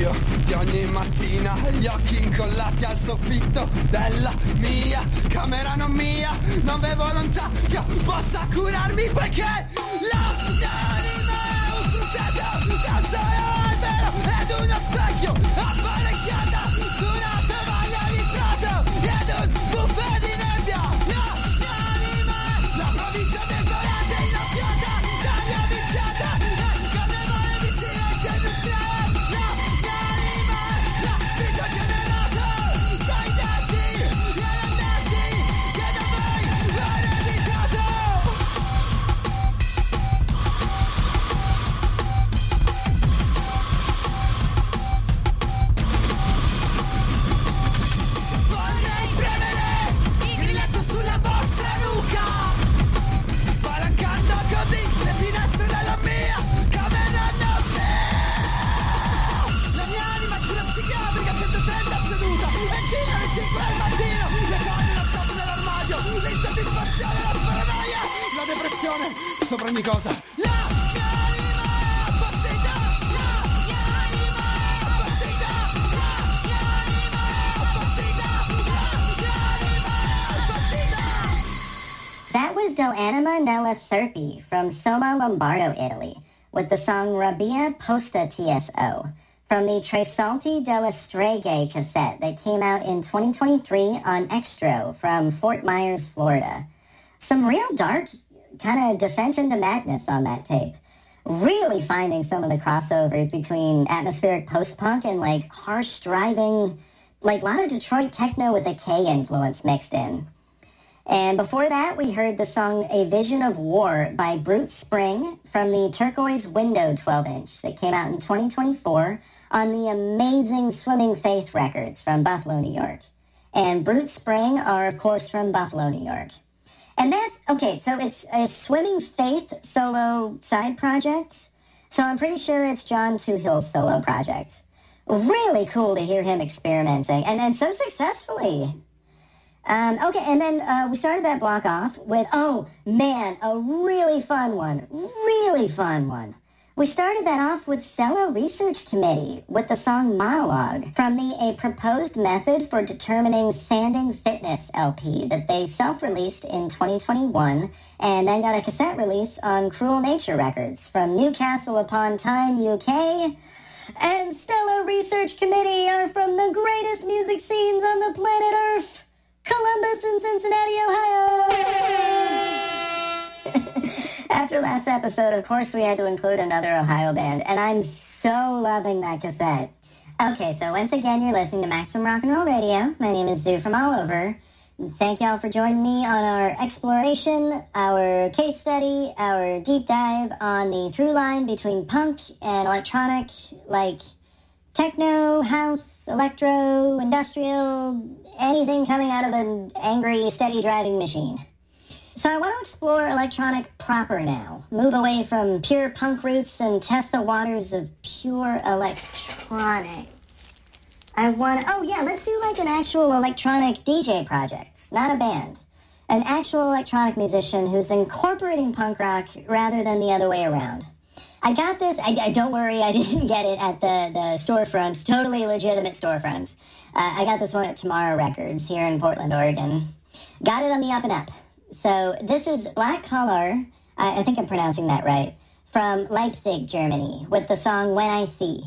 buio di ogni mattina, gli occhi incollati al soffitto della mia camera non mia, non vedo volontà che possa curarmi poiché la mia anima è un frutteto da solo albero ed uno specchio apparecchiata su una tovaglia di prato ed un buffet di nebbia. La mia anima è la provincia desolata e innaffiata d'aria viziata e carnevale di silenzio industriale. La mia anima è la vita generata dai detti e indetti che da voi ho ereditato. Vorrei premere il grilletto sulla vostra nuca, spalancando così le finestre della mia camera notte. La mia anima è una psichiatrica 130 seduta e gira alle 5 al mattino, le cose la stoffa dell'armadio, l'insoddisfazione, la paranoia, la depressione sopra ogni cosa. La mia anima è appassita, la mia anima è appassita, la mia anima è appassita, la mia anima è appassita. That was Del Anima Nella Serpi from Soma Lombardo, Italy, with the song Rabbia Posta TSO from the Tre Salti della Streghe cassette that came out in 2023 on Extro from Fort Myers, Florida. Some real dark kind of descent into madness on that tape. Really finding some of the crossovers between atmospheric post-punk and like harsh driving, like a lot of Detroit techno with a K influence mixed in. And before that, we heard the song A Vision of War by Brute Spring from the Turquoise Window 12-inch that came out in 2024 on the amazing Swimming Faith records from Buffalo, New York. And Brute Spring are, of course, from Buffalo, New York. And that's, okay, so it's a Swimming Faith solo side project. So I'm pretty sure it's John Toohill's solo project. Really cool to hear him experimenting, and so successfully. Okay, and then we started that block off with, oh man, a really fun one. We started that off with Cello Research Committee with the song Monologue from the A Proposed Method for Determining Sanding Fitness LP that they self-released in 2021 and then got a cassette release on Cruel Nature Records from Newcastle upon Tyne, UK. And Stellar Research Committee are from the greatest music scenes on the planet Earth, Columbus and Cincinnati, Ohio. After last episode, of course, we had to include another Ohio band, and I'm so loving that cassette. Okay, so once again, you're listening to Maximum Rock and Roll Radio. My name is Zoo from all over. Thank y'all for joining me on our exploration, our case study, our deep dive on the through line between punk and electronic, like techno, house, electro, industrial, anything coming out of an angry, steady driving machine. So I want to explore electronic proper now. Move away from pure punk roots and test the waters of pure electronic. Let's do like an actual electronic DJ project, not a band. An actual electronic musician who's incorporating punk rock rather than the other way around. I got this, don't worry, I didn't get it at the storefronts, totally legitimate storefronts. I got this one at Tomorrow Records here in Portland, Oregon. Got it on the up and up. So this is Black Collar, I think I'm pronouncing that right, from Leipzig, Germany, with the song When I See.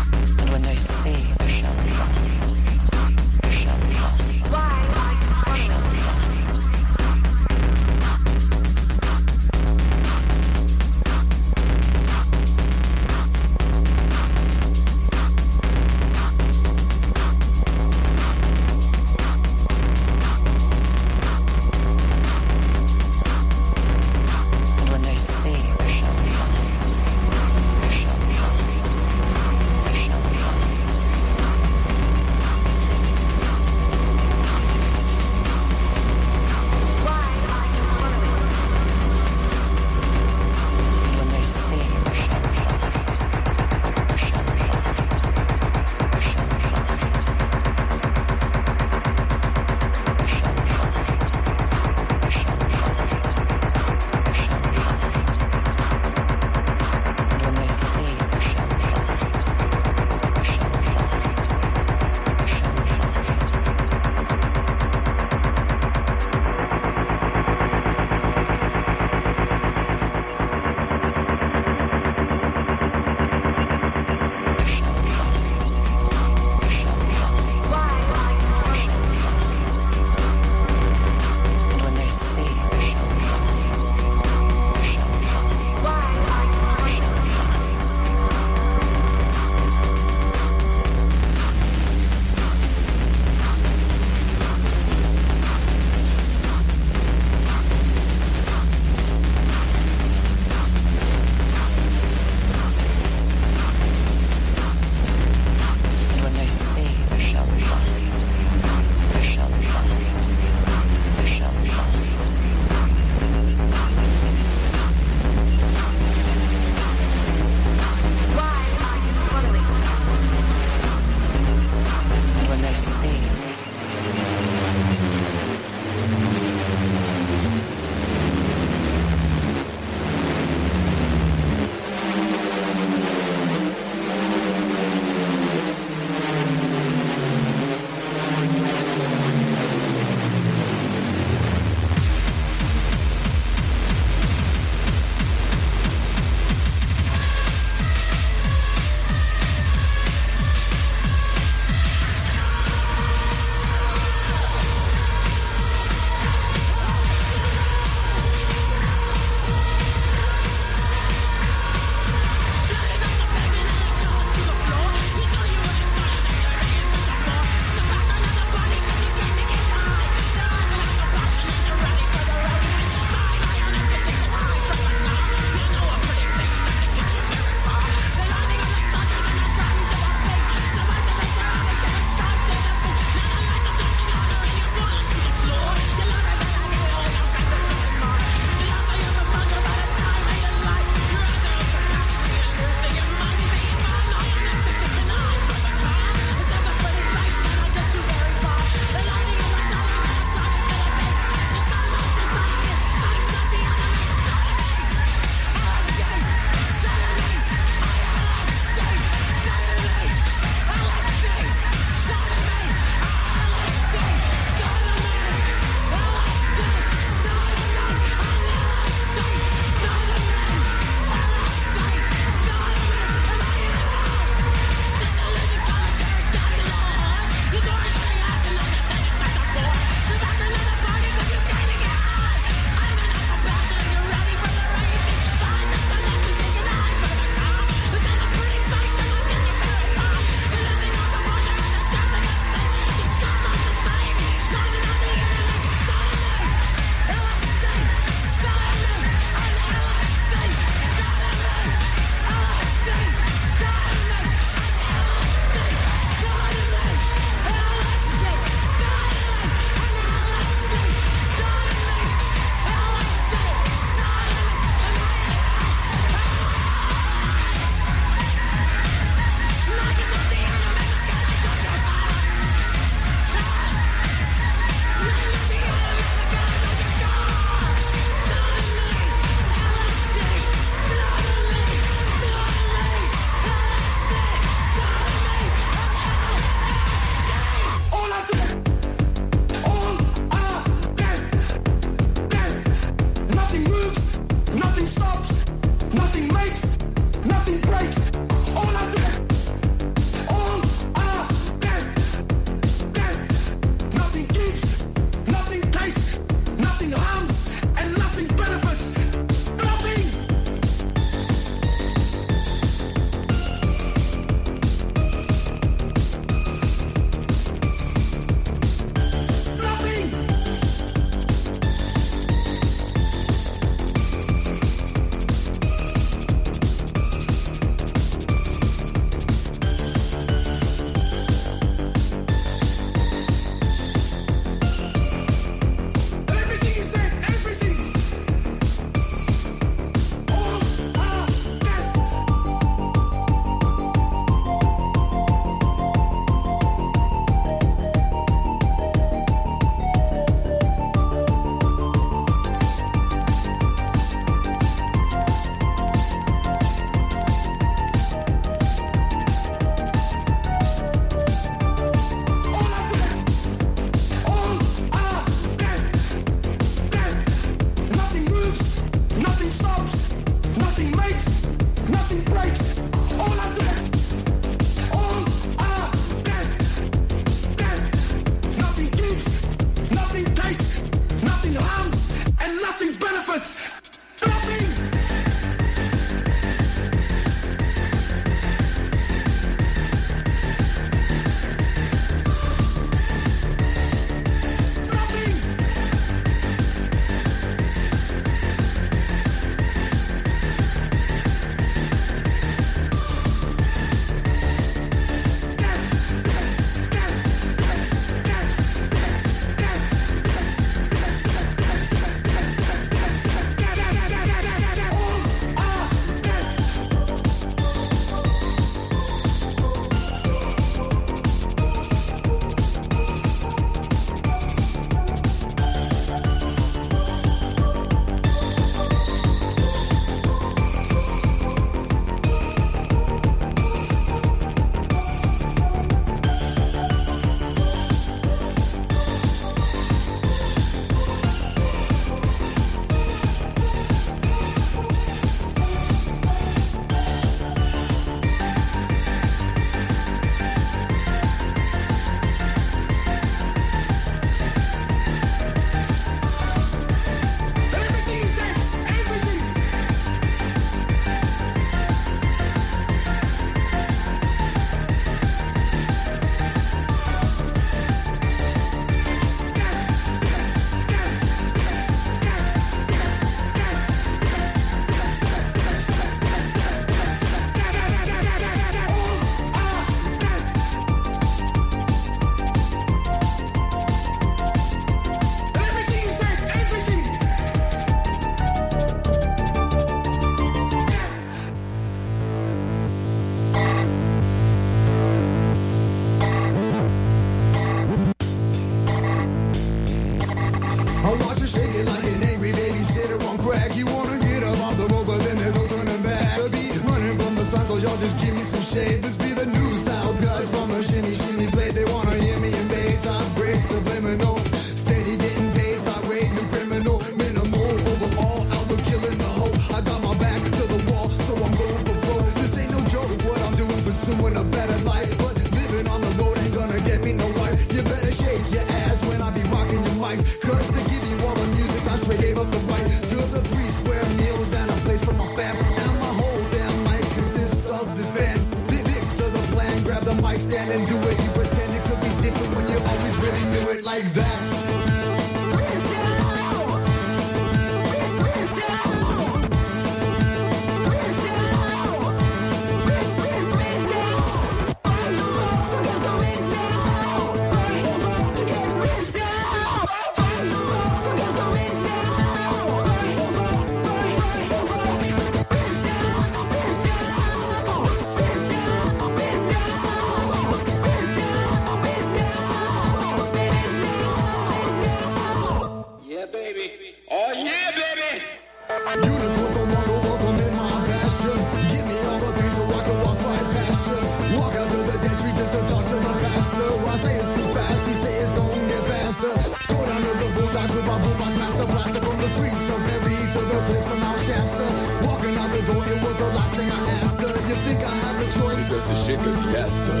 Unicorns don't want to welcome in my pasture. Give me all the things so I can walk right past you. Walk out to the dead tree just to talk to the pastor. I say it's too fast, he say it's gonna get faster. Go down to the boondocks with my boombox master blaster. From the streets of Mary to the cliffs of Mount Shasta. Walking out the door, it was the last thing I asked her. You think I have a choice? It's just the shit cause he has to.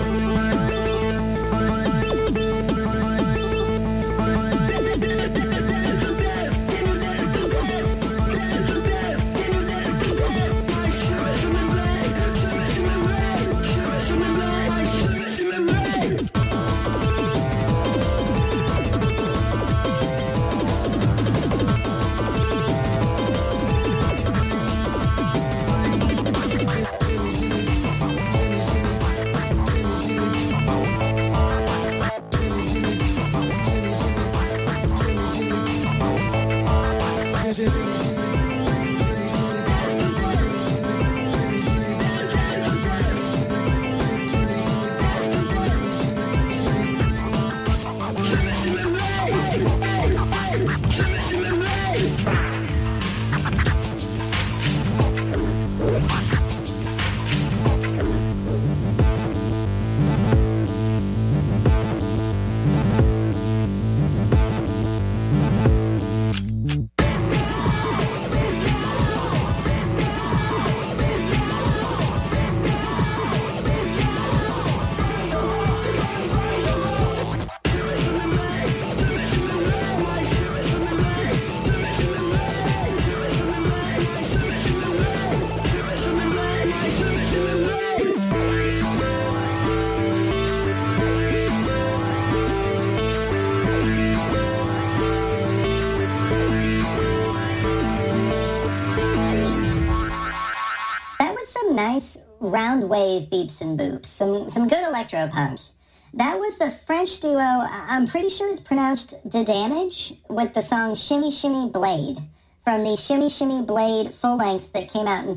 Nice round wave beeps and boops, some good electro-punk. That was the French duo, I'm pretty sure it's pronounced Da Damage, with the song Shimmy Shimmy Blade, from the Shimmy Shimmy Blade full-length that came out in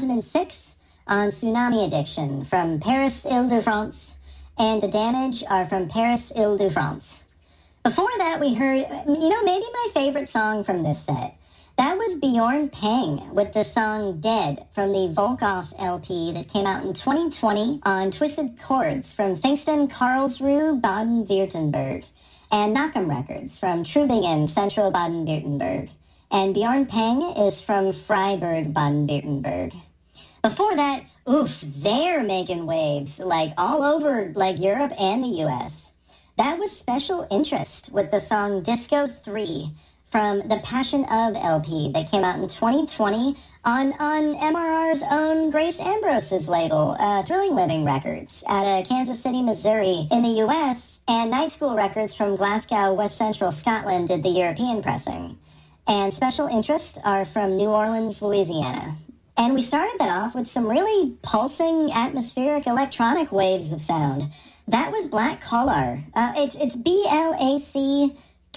2006 on Tsunami Addiction, from Paris, Ile-de-France, and Da Damage are from Paris, Ile-de-France. Before that, we heard, maybe my favorite song from this set. That was Bjorn Peng with the song Dead from the Volkov LP that came out in 2020 on Twisted Chords from Pfingsten, Karlsruhe, Baden-Württemberg, and Knock'em Records from Trubingen, Central Baden-Württemberg. And Bjorn Peng is from Freiburg, Baden-Württemberg. Before that, they're making waves, all over, Europe and the US. That was Special Interest with the song Disco 3 from the Passion Of LP that came out in 2020 on MRR's own Grace Ambrose's label, Thrilling Living Records, out of Kansas City, Missouri in the US, and Night School Records from Glasgow, West Central Scotland did the European pressing. And Special Interest are from New Orleans, Louisiana. And we started that off with some really pulsing, atmospheric electronic waves of sound. That was Black Collar. It's BLACKOLOR.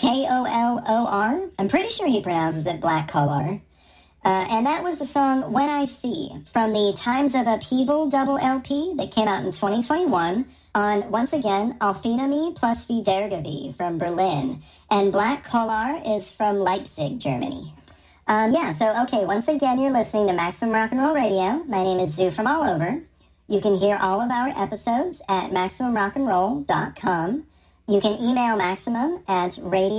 I'm pretty sure he pronounces it Black Collar. And that was the song When I See from the Times of Upheaval double LP that came out in 2021 on, once again, Alfinami plus Wiedergewie from Berlin. And Black Collar is from Leipzig, Germany. Once again, you're listening to Maximum Rock and Roll Radio. My name is Zoo from All Over. You can hear all of our episodes at MaximumRockandRoll.com. You can email Maximum at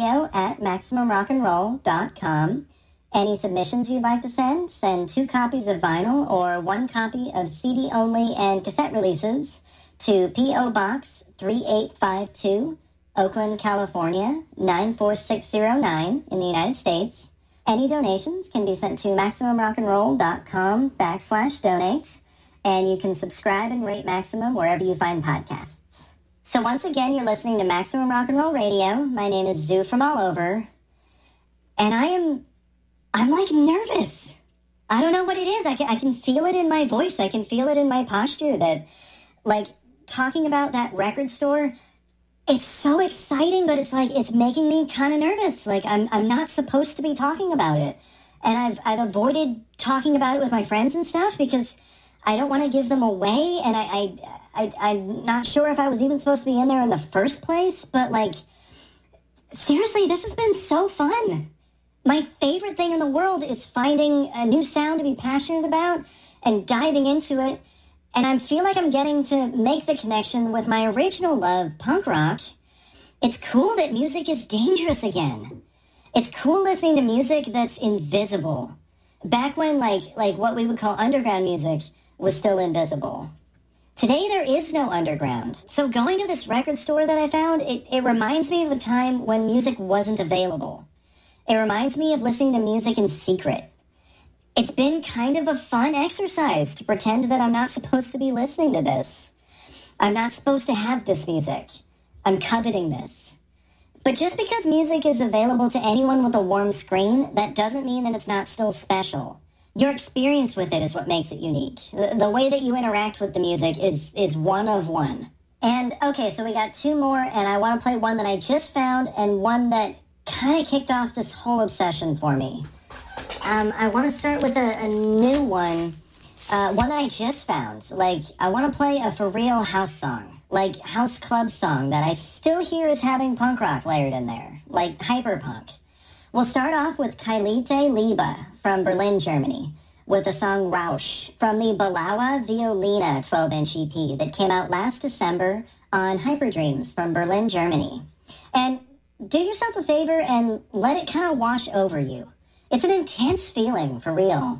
radio@MaximumRockandRoll.com. Any submissions you'd like to send 2 copies of vinyl or 1 copy of CD-only and cassette releases to P.O. Box 3852, Oakland, California, 94609 in the United States. Any donations can be sent to MaximumRockandRoll.com/donate, and you can subscribe and rate Maximum wherever you find podcasts. So once again, you're listening to Maximum Rock and Roll Radio. My name is Zoo from All Over, and I'm nervous. I don't know what it is. I can feel it in my voice. I can feel it in my posture that, talking about that record store, it's so exciting, but it's making me kind of nervous. I'm not supposed to be talking about it. And I've avoided talking about it with my friends and stuff because I don't want to give them away, and I'm not sure if I was even supposed to be in there in the first place, but, seriously, this has been so fun. My favorite thing in the world is finding a new sound to be passionate about and diving into it. And I feel like I'm getting to make the connection with my original love, punk rock. It's cool that music is dangerous again. It's cool listening to music that's invisible. Back when, like what we would call underground music was still invisible. Today, there is no underground. So going to this record store that I found, it reminds me of a time when music wasn't available. It reminds me of listening to music in secret. It's been kind of a fun exercise to pretend that I'm not supposed to be listening to this. I'm not supposed to have this music. I'm coveting this. But just because music is available to anyone with a warm screen, that doesn't mean that it's not still special. Your experience with it is what makes it unique. The way that you interact with the music is one of one. And, okay, so we got two more, and I want to play one that I just found and one that kind of kicked off this whole obsession for me. I want to start with a new one, one that I just found. Like, I want to play a for real house song, like house club song that I still hear as having punk rock layered in there, like hyperpunk. We'll start off with Kailite Liebe from Berlin, Germany, with the song Rausch from the Balawa Violina 12-inch EP that came out last December on Hyperdreams from Berlin, Germany. And do yourself a favor and let it kind of wash over you. It's an intense feeling, for real.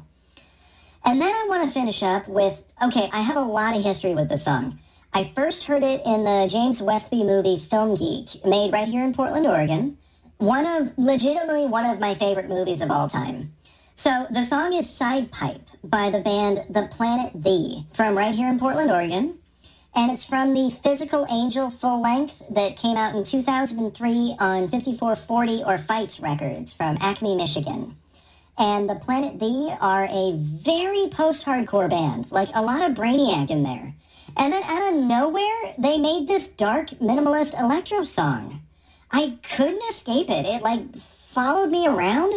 And then I want to finish up with, okay, I have a lot of history with this song. I first heard it in the James Westby movie Film Geek, made right here in Portland, Oregon. Legitimately one of my favorite movies of all time. So the song is Side Pipe by the band The Planet The from right here in Portland, Oregon. And it's from the Physical Angel full length that came out in 2003 on 5440 or Fight Records from Acme, Michigan. And The Planet The are a very post-hardcore band, like a lot of Brainiac in there. And then out of nowhere, they made this dark minimalist electro song. I couldn't escape it. It, followed me around.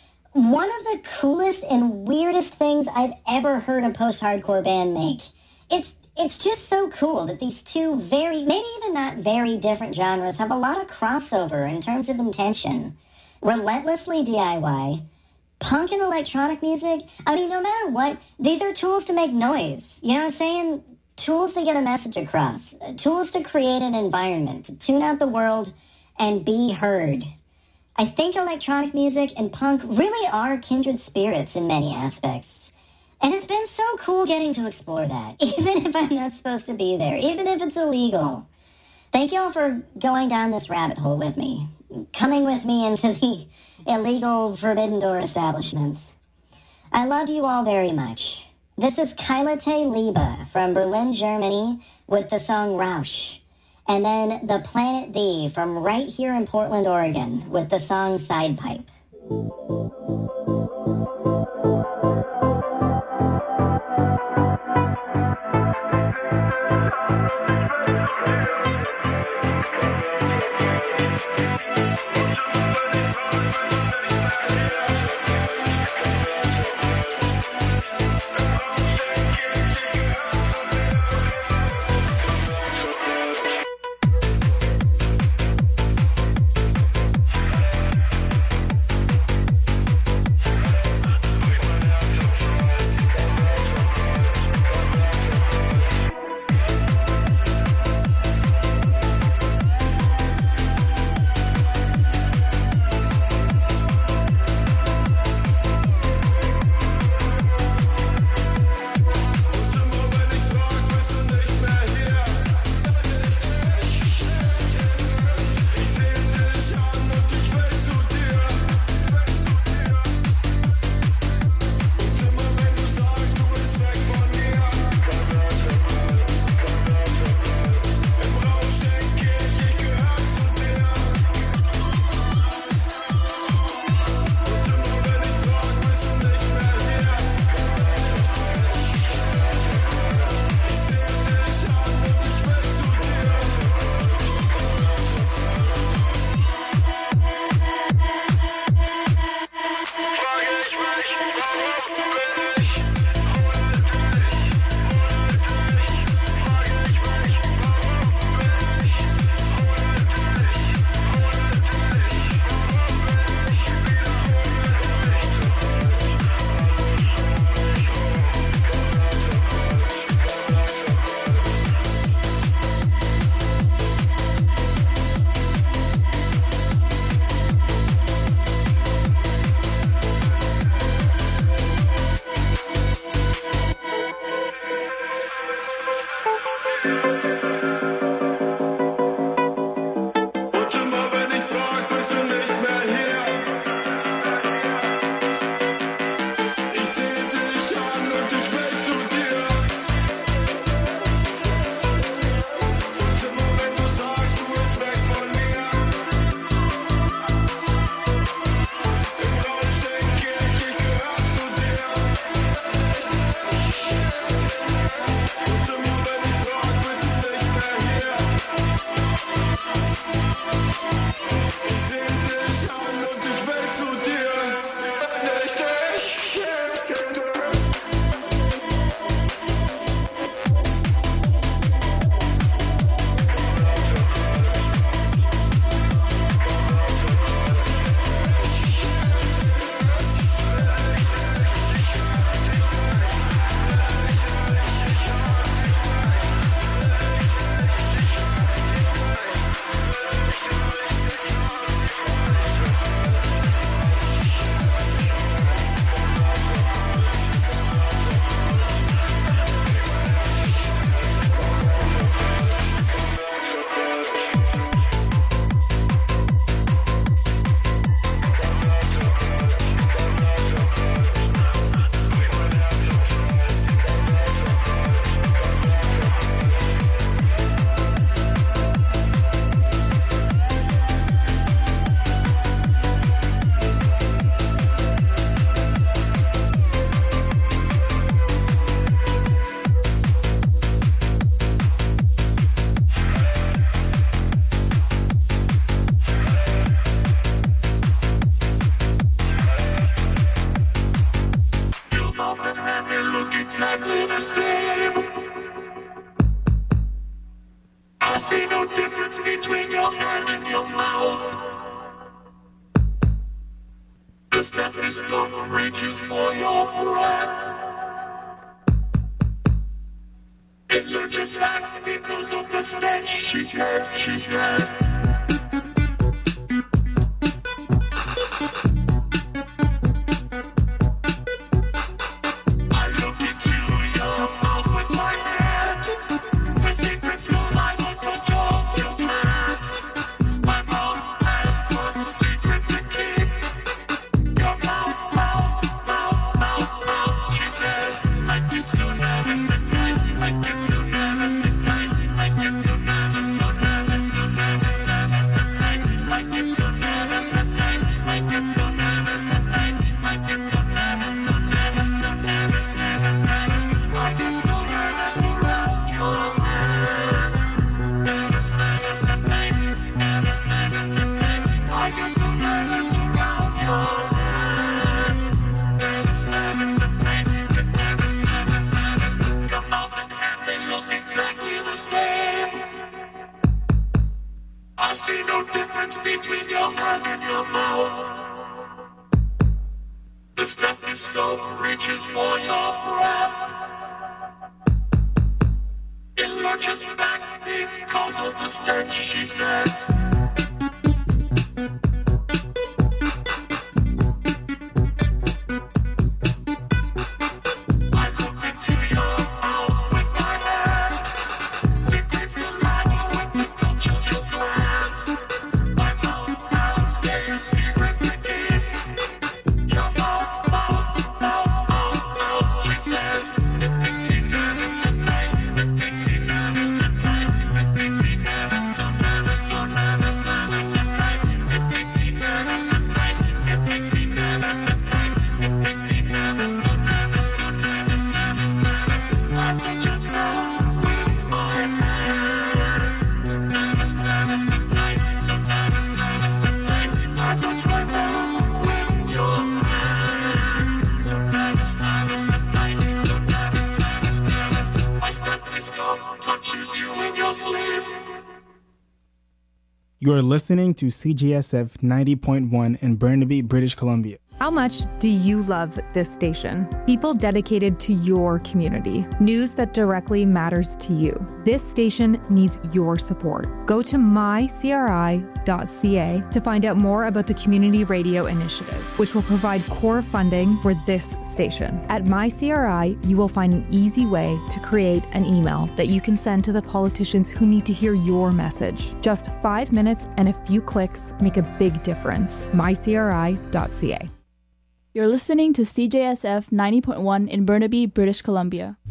One of the coolest and weirdest things I've ever heard a post-hardcore band make. It's just so cool that these two maybe even not very different genres have a lot of crossover in terms of intention. Relentlessly DIY, punk and electronic music. I mean, no matter what, these are tools to make noise. You know what I'm saying? Tools to get a message across. Tools to create an environment, to tune out the world and be heard. I think electronic music and punk really are kindred spirits in many aspects. And it's been so cool getting to explore that, even if I'm not supposed to be there, even if it's illegal. Thank you all for going down this rabbit hole with me, coming with me into the illegal Forbidden Door establishments. I love you all very much. This is Kailite Liebe from Berlin, Germany, with the song Rausch. And then The Planet The from right here in Portland, Oregon, with the song Side Pipe. exactly the same. I see no difference between your hand and your mouth. The stethoscope reaches for your breath. It lurches back because of the stench. She said. You are listening to CJSF 90.1 in Burnaby, British Columbia. How much do you love this station? People dedicated to your community. News that directly matters to you. This station needs your support. Go to mycri.ca to find out more about the Community Radio Initiative, which will provide core funding for this station. At MyCRI, you will find an easy way to create an email that you can send to the politicians who need to hear your message. Just 5 minutes and a few clicks make a big difference. mycri.ca. You're listening to CJSF 90.1 in Burnaby, British Columbia.